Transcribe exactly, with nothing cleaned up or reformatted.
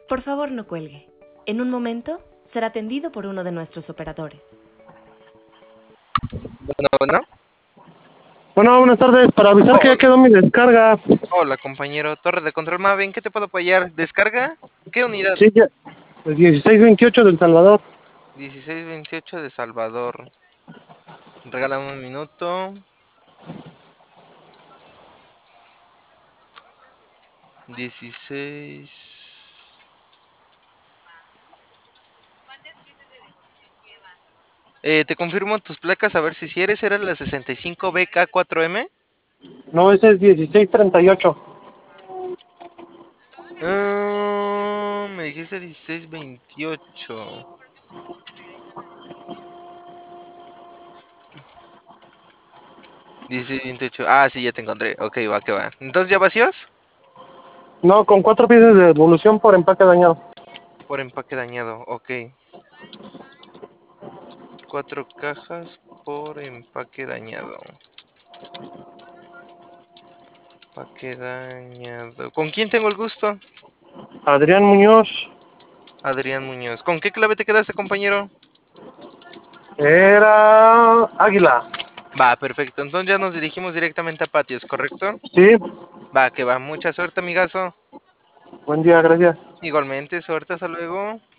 Por favor, no cuelgue. En un momento será atendido por uno de nuestros operadores. Bueno, bueno. Bueno, buenas tardes. Para avisar que ya Hola, quedó mi descarga. hola, compañero. Torre de control Maven, ¿qué te puedo apoyar? ¿Descarga? ¿Qué unidad? Sí, ya. El dieciséis veintiocho del Salvador. dieciséis veintiocho de Salvador. Regálame un minuto. dieciséis. Eh, te confirmo tus placas a ver si si eres. ¿Era la sesenta y cinco B K cuatro M? No, ese es dieciséis treinta y ocho. Ah, me dijiste dieciséis veintiocho. dieciséis veintiocho. Ah, sí, ya te encontré. Ok, va, que va. ¿Entonces ya vacíos? No, con cuatro piezas de devolución por empaque dañado. Por empaque dañado, ok. Cuatro cajas por empaque dañado. Empaque dañado. ¿Con quién tengo el gusto? Adrián Muñoz. Adrián Muñoz. ¿Con qué clave te quedaste, compañero? Era Águila. Va, perfecto. Entonces ya nos dirigimos directamente a patios, ¿correcto? Sí. Va, que va. Mucha suerte, amigazo. Buen día, gracias. Igualmente, suerte, hasta luego.